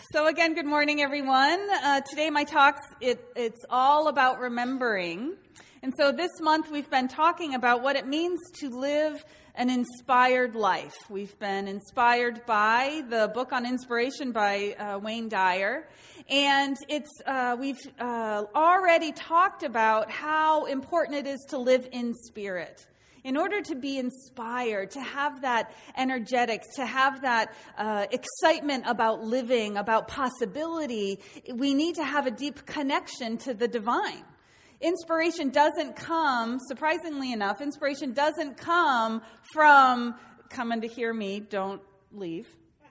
So again, good morning, everyone. Today my talk's, it's all about remembering. And so this month we've been talking about what it means to live an inspired life. We've been inspired by the book on inspiration by Wayne Dyer. And we've already talked about how important it is to live in spirit. In order to be inspired, to have that energetics, to have that excitement about living, about possibility, we need to have a deep connection to the divine. Inspiration doesn't come, surprisingly enough, inspiration doesn't come from coming to hear me, don't leave.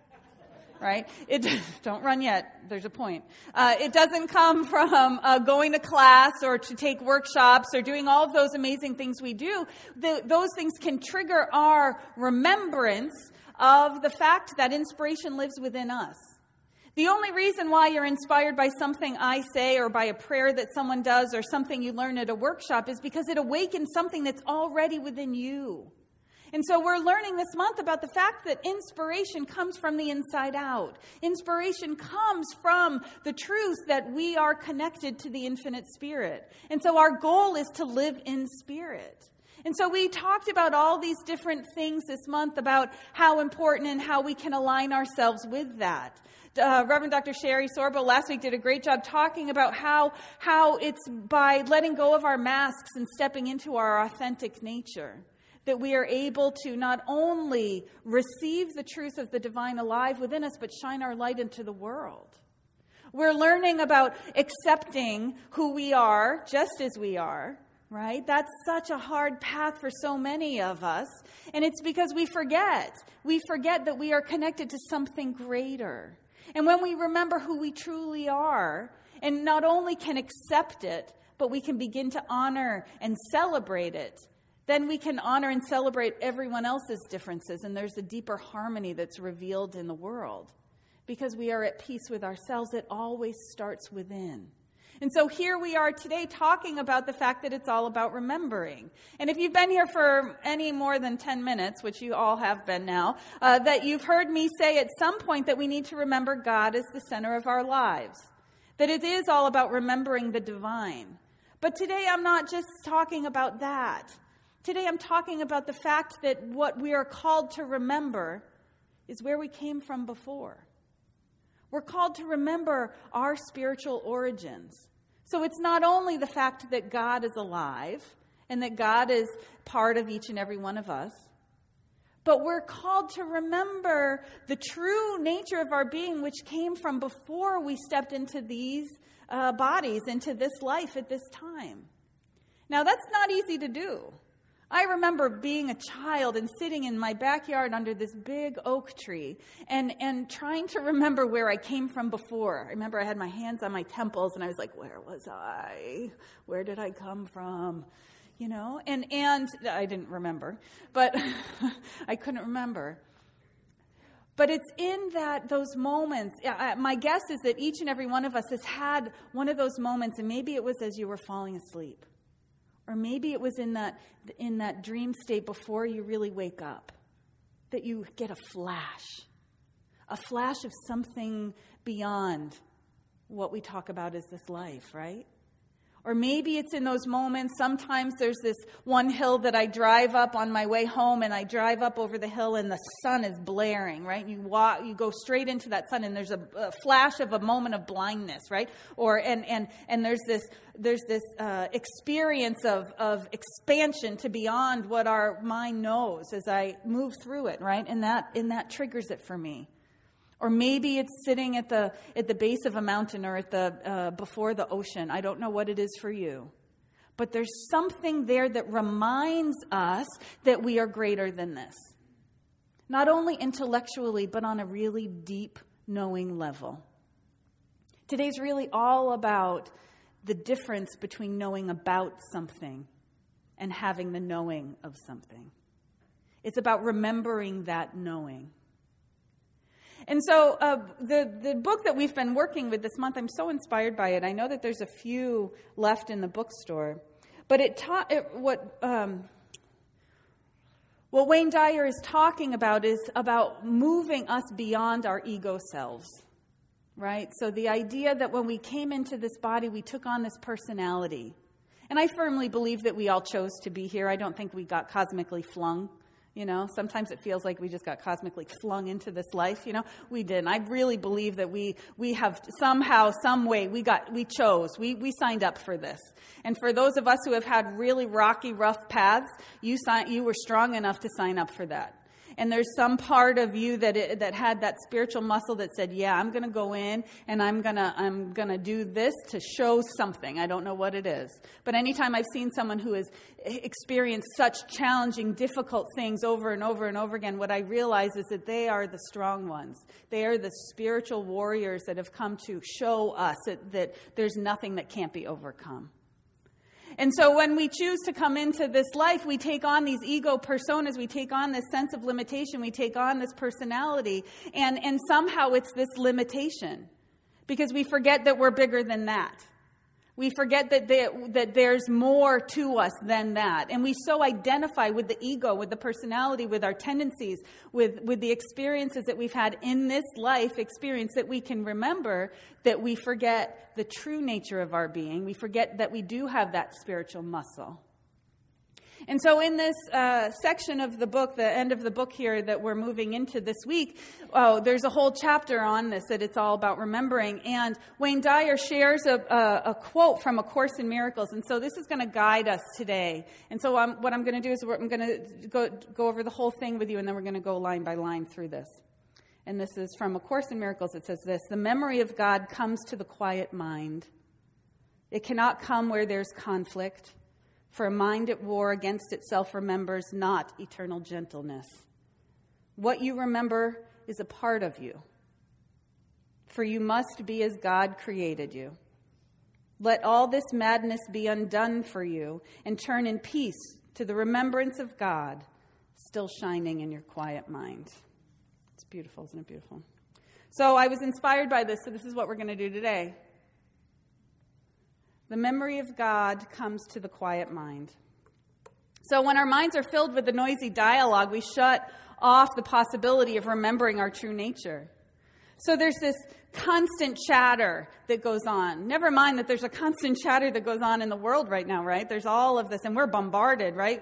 Right? Don't run yet. There's a point. It doesn't come from going to class or to take workshops or doing all of those amazing things we do. Those things can trigger our remembrance of the fact that inspiration lives within us. The only reason why you're inspired by something I say or by a prayer that someone does or something you learn at a workshop is because it awakens something that's already within you. And so we're learning this month about the fact that inspiration comes from the inside out. Inspiration comes from the truth that we are connected to the infinite spirit. And so our goal is to live in spirit. And so we talked about all these different things this month about how important and how we can align ourselves with that. Reverend Dr. Sherry Sorbo last week did a great job talking about how it's by letting go of our masks and stepping into our authentic nature that we are able to not only receive the truth of the divine alive within us, but shine our light into the world. We're learning about accepting who we are, just as we are, right? That's such a hard path for so many of us. And it's because we forget. We forget that we are connected to something greater. And when we remember who we truly are, and not only can accept it, but we can begin to honor and celebrate it, then we can honor and celebrate everyone else's differences, and there's a deeper harmony that's revealed in the world. Because we are at peace with ourselves, it always starts within. And so here we are today talking about the fact that it's all about remembering. And if you've been here for any more than 10 minutes, which you all have been now, that you've heard me say at some point that we need to remember God as the center of our lives. That it is all about remembering the divine. But today I'm not just talking about that. Today I'm talking about the fact that what we are called to remember is where we came from before. We're called to remember our spiritual origins. So it's not only the fact that God is alive and that God is part of each and every one of us, but we're called to remember the true nature of our being, which came from before we stepped into these bodies, into this life at this time. Now that's not easy to do. I remember being a child and sitting in my backyard under this big oak tree and trying to remember where I came from before. I remember I had my hands on my temples and I was like, where was I? Where did I come from? You know, and I didn't remember, but I couldn't remember. But it's in those moments, my guess is that each and every one of us has had one of those moments, and maybe it was as you were falling asleep. Or maybe it was in that dream state before you really wake up, that you get a flash of something beyond what we talk about as this life, right? Or maybe it's in those moments, sometimes there's this one hill that I drive up on my way home, and I drive up over the hill and the sun is blaring, right? You go straight into that sun, and there's a flash of a moment of blindness, right? Or and there's this experience of expansion to beyond what our mind knows as I move through it, right? And that triggers it for me. Or maybe it's sitting at the base of a mountain or at the before the ocean. I don't know what it is for you. But there's something there that reminds us that we are greater than this. Not only intellectually, but on a really deep knowing level. Today's really all about the difference between knowing about something and having the knowing of something. It's about remembering that knowing. And so the book that we've been working with this month, I'm so inspired by it. I know that there's a few left in the bookstore. But what Wayne Dyer is talking about is about moving us beyond our ego selves. right? So the idea that when we came into this body, we took on this personality. And I firmly believe that we all chose to be here. I don't think we got cosmically flung. Sometimes it feels like we just got cosmically flung into this life. We didn't. I really believe that we have somehow, some way, we chose. We signed up for this. And for those of us who have had really rocky, rough paths, you were strong enough to sign up for that. And there's some part of you that had that spiritual muscle that said, yeah, I'm going to go in and I'm going to do this to show something. I don't know what it is. But anytime I've seen someone who has experienced such challenging, difficult things over and over and over again, what I realize is that they are the strong ones. They are the spiritual warriors that have come to show us that there's nothing that can't be overcome. And so when we choose to come into this life, we take on these ego personas, we take on this sense of limitation, we take on this personality, and somehow it's this limitation because we forget that we're bigger than that. We forget that there's more to us than that. And we so identify with the ego, with the personality, with our tendencies, with the experiences that we've had in this life experience that we can remember that we forget the true nature of our being. We forget that we do have that spiritual muscle. And so in this section of the book, the end of the book here that we're moving into this week, there's a whole chapter on this that it's all about remembering. And Wayne Dyer shares a quote from A Course in Miracles. And so this is going to guide us today. And so what I'm going to do is I'm going to go over the whole thing with you, and then we're going to go line by line through this. And this is from A Course in Miracles. It says this: the memory of God comes to the quiet mind. It cannot come where there's conflict. For a mind at war against itself remembers not eternal gentleness. What you remember is a part of you. For you must be as God created you. Let all this madness be undone for you and turn in peace to the remembrance of God still shining in your quiet mind. It's beautiful, isn't it beautiful? So I was inspired by this, so this is what we're going to do today. The memory of God comes to the quiet mind. So when our minds are filled with the noisy dialogue, we shut off the possibility of remembering our true nature. So there's this constant chatter that goes on. Never mind that there's a constant chatter that goes on in the world right now, right? There's all of this, and we're bombarded, right?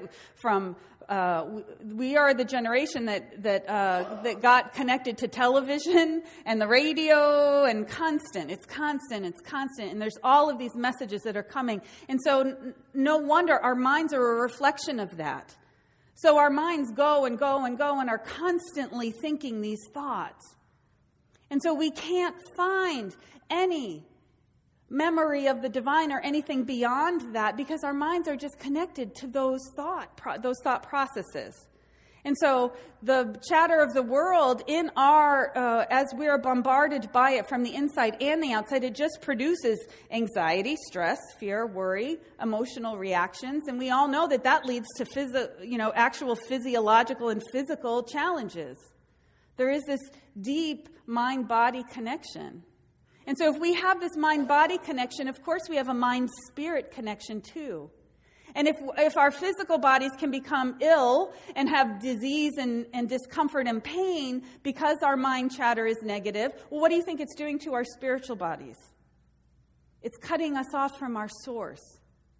We are the generation that got connected to television and the radio, and it's constant, and there's all of these messages that are coming. And so no wonder our minds are a reflection of that. So our minds go and go and go and are constantly thinking these thoughts. And so we can't find any memory of the divine or anything beyond that because our minds are just connected to those thought processes. And so the chatter of the world in as we are bombarded by it from the inside and the outside, it just produces anxiety, stress, fear, worry, emotional reactions. And we all know that leads to actual physiological and physical challenges. There is this deep mind-body connection. And so if we have this mind-body connection, of course we have a mind-spirit connection too. And if our physical bodies can become ill and have disease and discomfort and pain because our mind chatter is negative, well, what do you think it's doing to our spiritual bodies? It's cutting us off from our source.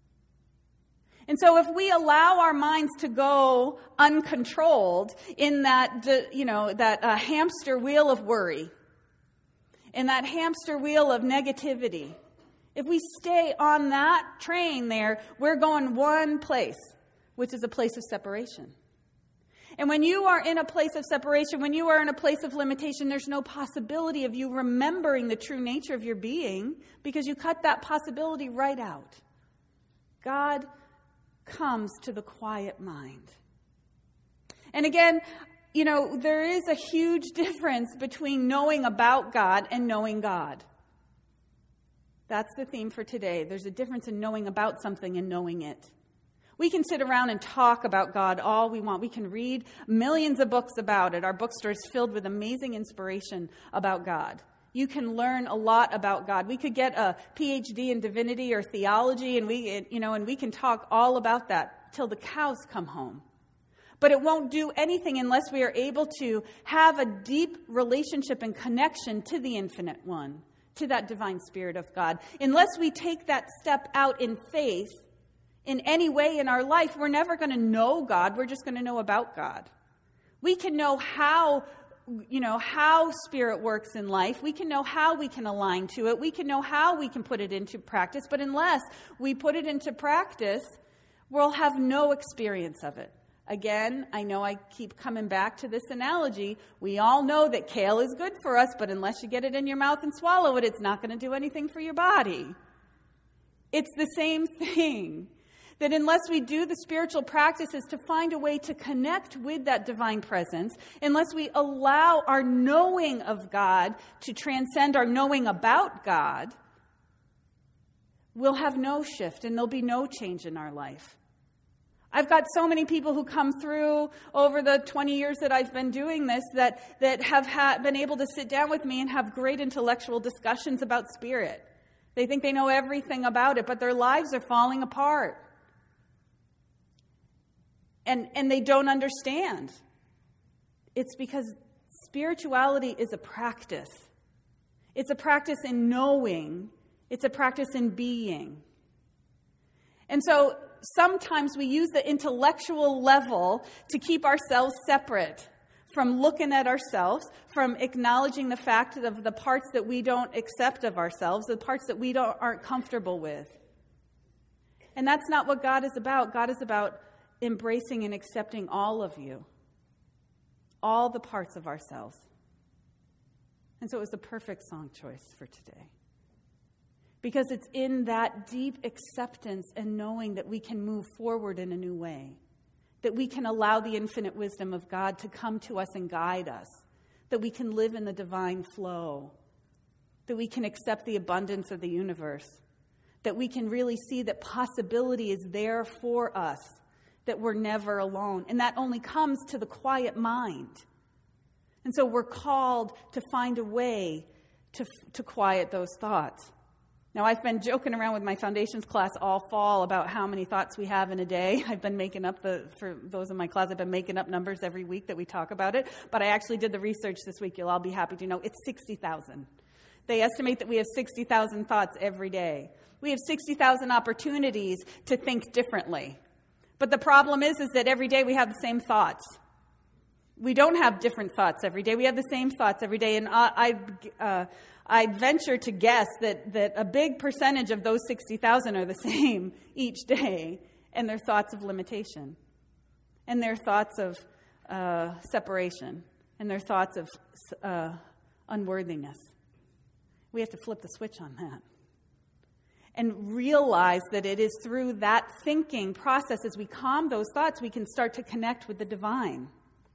And so if we allow our minds to go uncontrolled in that hamster wheel of worry, in that hamster wheel of negativity, if we stay on that train there, we're going one place, which is a place of separation. And when you are in a place of separation, when you are in a place of limitation, there's no possibility of you remembering the true nature of your being because you cut that possibility right out. God comes to the quiet mind. And again, there is a huge difference between knowing about God and knowing God. That's the theme for today. There's a difference in knowing about something and knowing it. We can sit around and talk about God all we want. We can read millions of books about it. Our bookstore is filled with amazing inspiration about God. You can learn a lot about God. We could get a PhD in divinity or theology, and we can talk all about that till the cows come home. But it won't do anything unless we are able to have a deep relationship and connection to the Infinite One, to that divine Spirit of God. Unless we take that step out in faith in any way in our life, we're never going to know God. We're just going to know about God. We can know how Spirit works in life. We can know how we can align to it. We can know how we can put it into practice. But unless we put it into practice, we'll have no experience of it. Again, I know I keep coming back to this analogy. We all know that kale is good for us, but unless you get it in your mouth and swallow it, it's not going to do anything for your body. It's the same thing. That unless we do the spiritual practices to find a way to connect with that divine presence, unless we allow our knowing of God to transcend our knowing about God, we'll have no shift and there'll be no change in our life. I've got so many people who come through over the 20 years that I've been doing this that have been able to sit down with me and have great intellectual discussions about spirit. They think they know everything about it, but their lives are falling apart. And they don't understand. It's because spirituality is a practice. It's a practice in knowing. It's a practice in being. And so sometimes we use the intellectual level to keep ourselves separate from looking at ourselves, from acknowledging the fact of the parts that we don't accept of ourselves, the parts that we aren't comfortable with. And that's not what God is about. God is about embracing and accepting all of you, all the parts of ourselves. And so it was the perfect song choice for today. Because it's in that deep acceptance and knowing that we can move forward in a new way, that we can allow the infinite wisdom of God to come to us and guide us, that we can live in the divine flow, that we can accept the abundance of the universe, that we can really see that possibility is there for us, that we're never alone. And that only comes to the quiet mind. And so we're called to find a way to quiet those thoughts. Now, I've been joking around with my foundations class all fall about how many thoughts we have in a day. I've been making up for those in my class, I've been making up numbers every week that we talk about it. But I actually did the research this week. You'll all be happy to know it's 60,000. They estimate that we have 60,000 thoughts every day. We have 60,000 opportunities to think differently. But the problem is that every day we have the same thoughts. We don't have different thoughts every day. We have the same thoughts every day. And I'd venture to guess that a big percentage of those 60,000 are the same each day. And they're thoughts of limitation. And they're thoughts of separation. And they're thoughts of unworthiness. We have to flip the switch on that. And realize that it is through that thinking process, as we calm those thoughts, we can start to connect with the divine.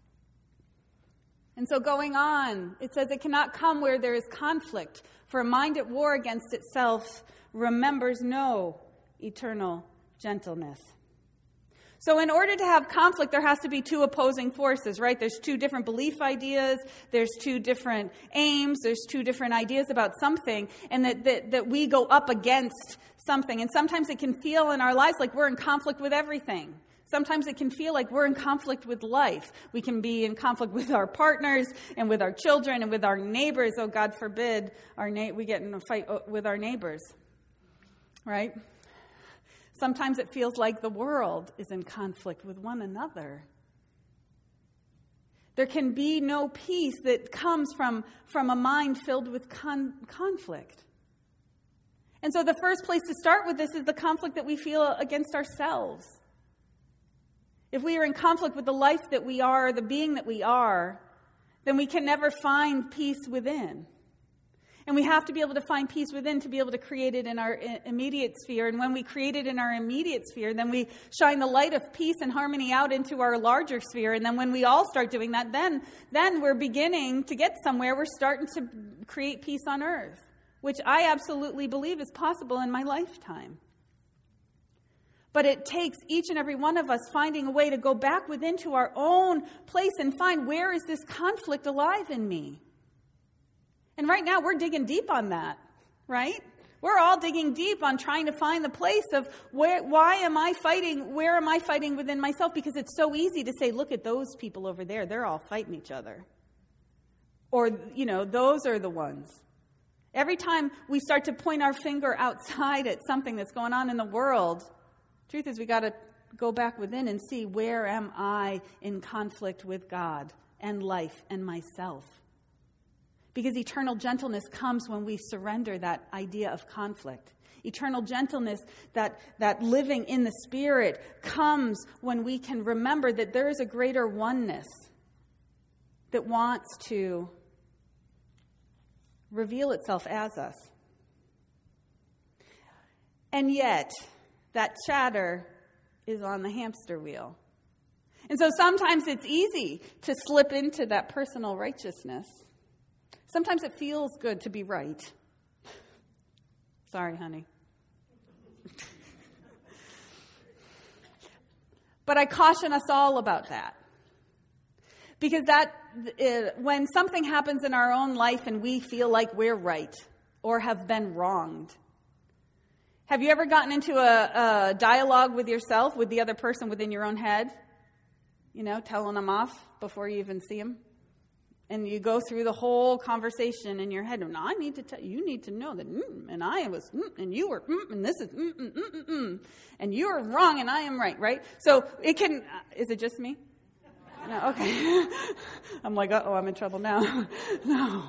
And so going on, it says it cannot come where there is conflict, for a mind at war against itself remembers no eternal gentleness. So in order to have conflict, there has to be two opposing forces, right? There's two different belief ideas. There's two different aims. There's two different ideas about something, and that we go up against something. And sometimes it can feel in our lives like we're in conflict with everything. Sometimes it can feel like we're in conflict with life. We can be in conflict with our partners and with our children and with our neighbors. Oh, God forbid we get in a fight with our neighbors, right? Sometimes it feels like the world is in conflict with one another. There can be no peace that comes from a mind filled with conflict. And so the first place to start with this is the conflict that we feel against ourselves. If we are in conflict with the life that we are, or the being that we are, then we can never find peace within. And we have to be able to find peace within to be able to create it in our immediate sphere. And when we create it in our immediate sphere, then we shine the light of peace and harmony out into our larger sphere. And then when we all start doing that, then we're beginning to get somewhere. We're starting to create peace on earth, which I absolutely believe is possible in my lifetime. But it takes each and every one of us finding a way to go back within to our own place and find, where is this conflict alive in me? And right now we're digging deep on that, right? We're all digging deep on trying to find the place of why am I fighting? Where am I fighting within myself? Because it's so easy to say, look at those people over there. They're all fighting each other. Or, those are the ones. Every time we start to point our finger outside at something that's going on in the world, truth is we got to go back within and see, where am I in conflict with God and life and myself? Because eternal gentleness comes when we surrender that idea of conflict. Eternal gentleness, that living in the Spirit, comes when we can remember that there is a greater oneness that wants to reveal itself as us. And yet, that chatter is on the hamster wheel. And so sometimes it's easy to slip into that personal righteousness. Sometimes it feels good to be right. Sorry, honey. But I caution us all about that. Because when something happens in our own life and we feel like we're right or have been wronged. Have you ever gotten into a dialogue with yourself, with the other person within your own head? You know, telling them off before you even see them? And you go through the whole conversation in your head. And I need to tell you need to know that, and I was, and you were, and this is, and you are wrong, and I am right? So it can, is it just me? No, okay. I'm like, uh-oh, I'm in trouble now. No.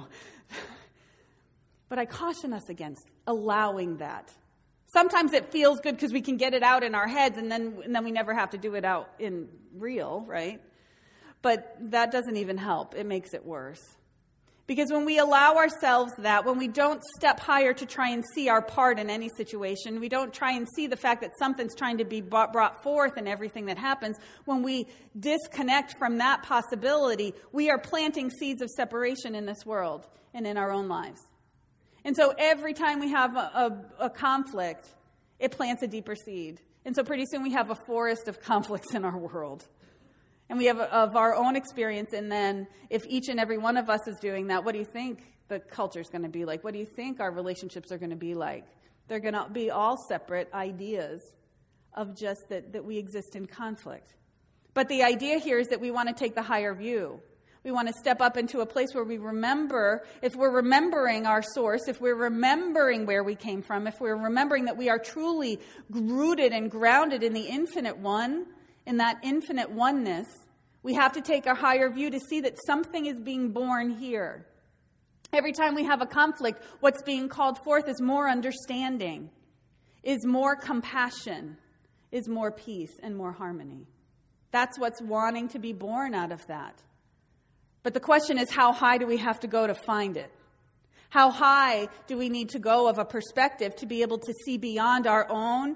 But I caution us against allowing that. Sometimes it feels good because we can get it out in our heads, and then we never have to do it out in real, right? But that doesn't even help. It makes it worse. Because when we allow ourselves that, when we don't step higher to try and see our part in any situation, we don't try and see the fact that something's trying to be brought forth in everything that happens, when we disconnect from that possibility, we are planting seeds of separation in this world and in our own lives. And so every time we have a conflict, it plants a deeper seed. And so pretty soon we have a forest of conflicts in our world. And we have of our own experience, and then if each and every one of us is doing that, what do you think the culture is going to be like? What do you think our relationships are going to be like? They're going to be all separate ideas of just that we exist in conflict. But the idea here is that we want to take the higher view. We want to step up into a place where we remember, if we're remembering our source, if we're remembering where we came from, if we're remembering that we are truly rooted and grounded in the infinite one, in that infinite oneness, we have to take a higher view to see that something is being born here. Every time we have a conflict, what's being called forth is more understanding, is more compassion, is more peace and more harmony. That's what's wanting to be born out of that. But the question is, how high do we have to go to find it? How high do we need to go of a perspective to be able to see beyond our own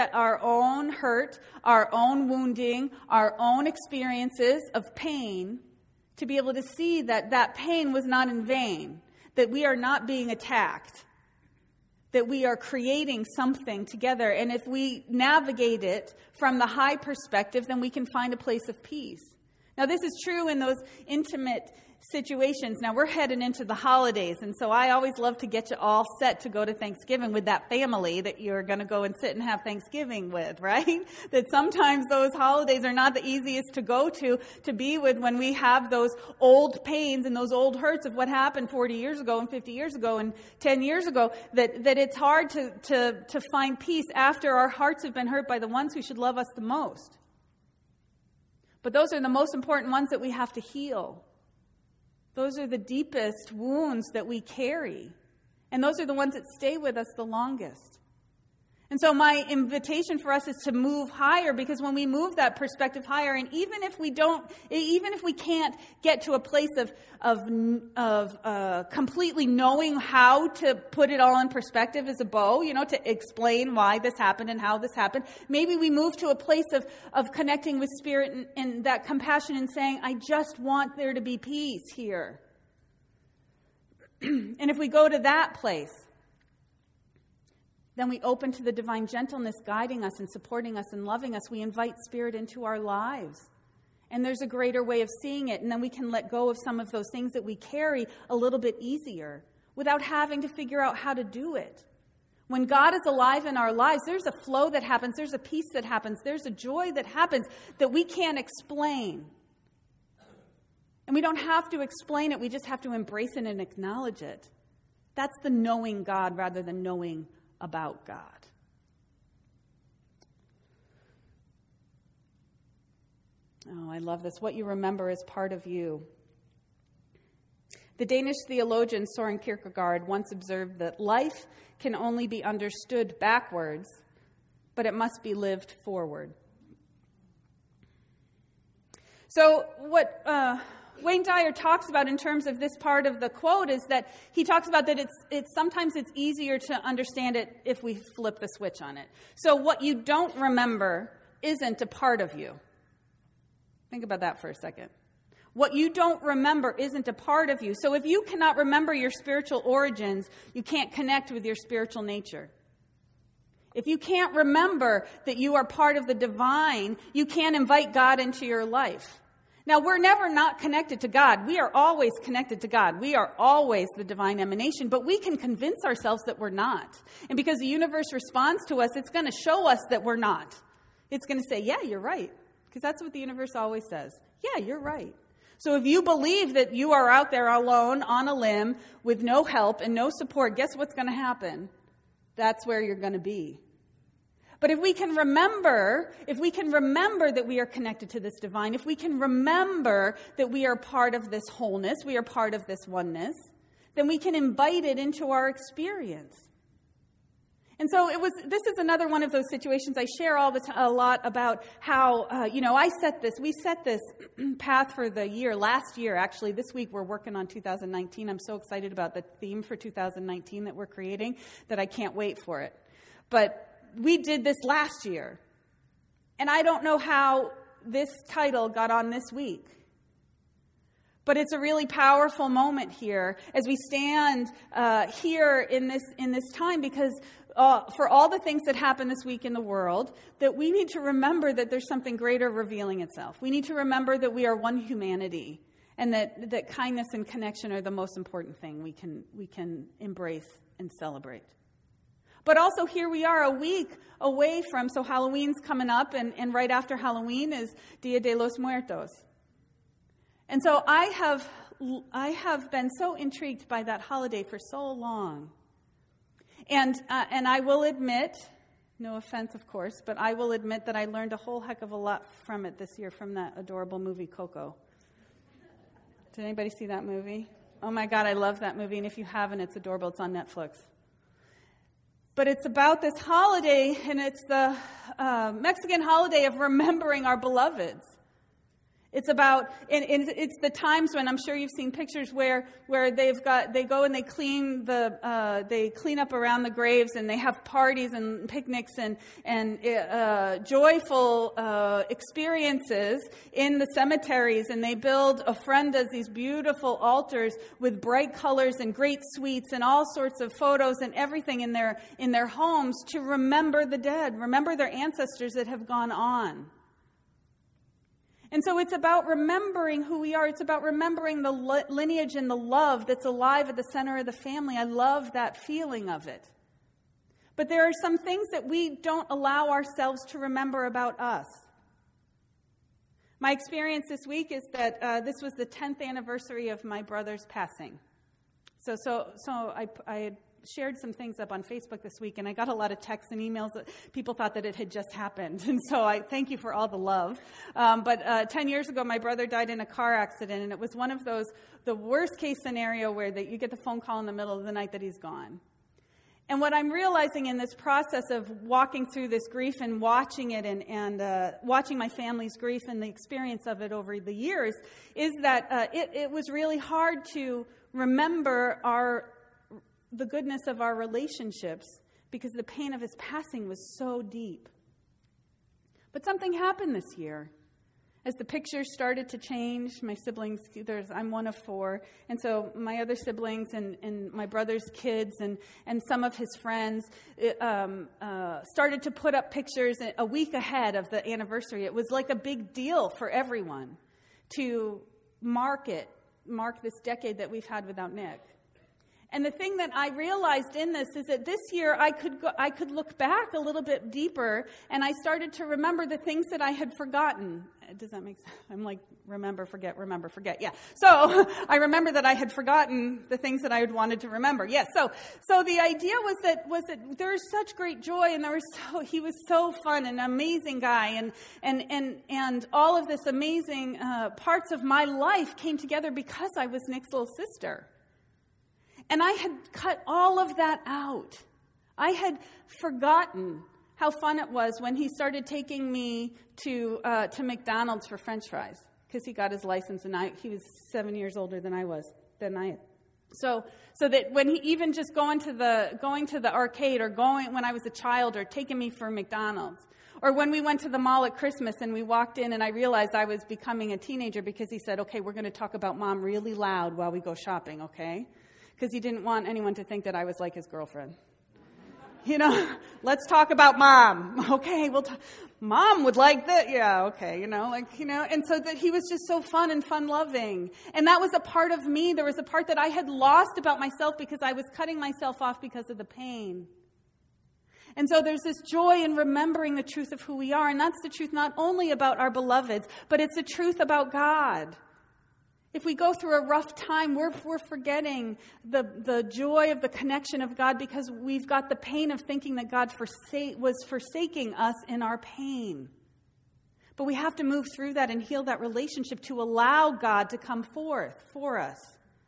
hurt, our own wounding, our own experiences of pain, to be able to see that that pain was not in vain, that we are not being attacked, that we are creating something together. And if we navigate it from the high perspective, then we can find a place of peace. Now, this is true in those intimate situations. Now, we're heading into the holidays, and so I always love to get you all set to go to Thanksgiving with that family that you're going to go and sit and have Thanksgiving with, right? That sometimes those holidays are not the easiest to go to be with when we have those old pains and those old hurts of what happened 40 years ago and 50 years ago and 10 years ago, that it's hard to find peace after our hearts have been hurt by the ones who should love us the most. But those are the most important ones that we have to heal. Those are the deepest wounds that we carry. And those are the ones that stay with us the longest. And so my invitation for us is to move higher, because when we move that perspective higher, and even if we can't get to a place of completely knowing how to put it all in perspective as a bow, to explain why this happened and how this happened, maybe we move to a place of connecting with Spirit and that compassion and saying, I just want there to be peace here. And if we go to that place, then we open to the divine gentleness guiding us and supporting us and loving us. We invite Spirit into our lives. And there's a greater way of seeing it. And then we can let go of some of those things that we carry a little bit easier without having to figure out how to do it. When God is alive in our lives, there's a flow that happens. There's a peace that happens. There's a joy that happens that we can't explain. And we don't have to explain it. We just have to embrace it and acknowledge it. That's the knowing God rather than knowing about God. Oh, I love this. What you remember is part of you. The Danish theologian Søren Kierkegaard once observed that life can only be understood backwards, but it must be lived forward. So what Wayne Dyer talks about in terms of this part of the quote is that he talks about that it's sometimes it's easier to understand it if we flip the switch on it. So what you don't remember isn't a part of you. Think about that for a second. What you don't remember isn't a part of you. So if you cannot remember your spiritual origins, you can't connect with your spiritual nature. If you can't remember that you are part of the divine, you can't invite God into your life. Now, we're never not connected to God. We are always connected to God. We are always the divine emanation, but we can convince ourselves that we're not. And because the universe responds to us, it's going to show us that we're not. It's going to say, yeah, you're right. Because that's what the universe always says. Yeah, you're right. So if you believe that you are out there alone on a limb with no help and no support, guess what's going to happen? That's where you're going to be. But if we can remember that we are connected to this divine, if we can remember that we are part of this wholeness, we are part of this oneness, then we can invite it into our experience. And so this is another one of those situations I share a lot about how, we set this path for the year, last year, actually. This week we're working on 2019. I'm so excited about the theme for 2019 that we're creating that I can't wait for it. But we did this last year. And I don't know how this title got on this week. But it's a really powerful moment here as we stand here in this time because for all the things that happen this week in the world, that we need to remember that there's something greater revealing itself. We need to remember that we are one humanity and that kindness and connection are the most important thing we can embrace and celebrate. But also here we are a week away from, so Halloween's coming up and right after Halloween is Dia de los Muertos. And so I have been so intrigued by that holiday for so long. And I will admit, no offense, of course, but I will admit that I learned a whole heck of a lot from it this year, from that adorable movie, Coco. Did anybody see that movie? Oh my God, I love that movie. And if you haven't, it's adorable. It's on Netflix. But it's about this holiday, and it's the Mexican holiday of remembering our beloveds. It's about, and it's the times when I'm sure you've seen pictures where they go and they clean up around the graves and they have parties and picnics and joyful experiences in the cemeteries, and they build ofrendas, these beautiful altars with bright colors and great sweets and all sorts of photos and everything in their homes to remember the dead, remember their ancestors that have gone on. And so it's about remembering who we are. It's about remembering the lineage and the love that's alive at the center of the family. I love that feeling of it. But there are some things that we don't allow ourselves to remember about us. My experience this week is that this was the 10th anniversary of my brother's passing. So I had shared some things up on Facebook this week, and I got a lot of texts and emails that people thought that it had just happened. And so I thank you for all the love. But 10 years ago, my brother died in a car accident, and it was one of those, the worst case scenario where you get the phone call in the middle of the night that he's gone. And what I'm realizing in this process of walking through this grief and watching it and watching my family's grief and the experience of it over the years is that it was really hard to remember the goodness of our relationships because the pain of his passing was so deep. But something happened this year. As the pictures started to change, my siblings, I'm one of 4, and so my other siblings and my brother's kids and some of his friends started to put up pictures a week ahead of the anniversary. It was like a big deal for everyone to mark this decade that we've had without Nick. And the thing that I realized in this is that this year I could look back a little bit deeper, and I started to remember the things that I had forgotten. does that make sense? I'm like, remember, forget. Yeah. So I remember that I had forgotten the things that I had wanted to remember. Yes. So the idea was that there was such great joy, and he was so fun, an amazing guy, and all of this amazing parts of my life came together because I was Nick's little sister. And I had cut all of that out. I had forgotten how fun it was when he started taking me to McDonald's for French fries, because he got his license, and he was 7 years older than I was. So that when he even just going to the arcade, or going when I was a child, or taking me for McDonald's, or when we went to the mall at Christmas and we walked in and I realized I was becoming a teenager because he said, "Okay, we're going to talk about Mom really loud while we go shopping, okay?" Because he didn't want anyone to think that I was like his girlfriend. Let's talk about Mom. Okay, Mom would like that. Yeah, okay, and so that he was just so fun and fun-loving. And that was a part of me. There was a part that I had lost about myself because I was cutting myself off because of the pain. And so there's this joy in remembering the truth of who we are. And that's the truth not only about our beloveds, but it's the truth about God. If we go through a rough time, we're forgetting the joy of the connection of God because we've got the pain of thinking that God was forsaking us in our pain. But we have to move through that and heal that relationship to allow God to come forth for us.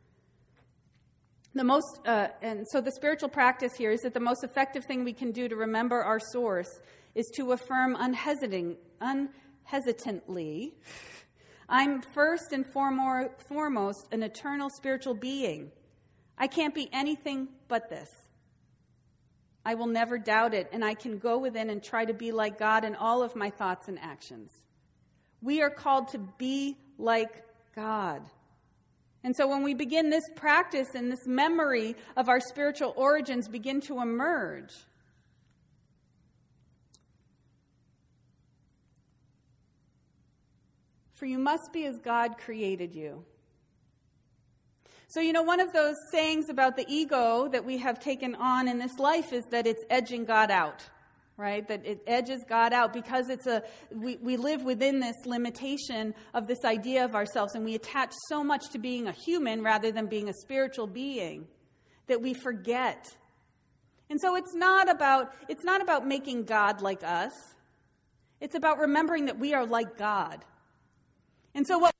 And so the spiritual practice here is that the most effective thing we can do to remember our source is to affirm unhesitantly, I'm first and foremost an eternal spiritual being. I can't be anything but this. I will never doubt it, and I can go within and try to be like God in all of my thoughts and actions. We are called to be like God. And so when we begin this practice and this memory of our spiritual origins begin to emerge, for you must be as God created you. So, one of those sayings about the ego that we have taken on in this life is that it's edging God out, right? That it edges God out because we live within this limitation of this idea of ourselves, and we attach so much to being a human rather than being a spiritual being that we forget. And so it's not about making God like us. It's about remembering that we are like God. And so what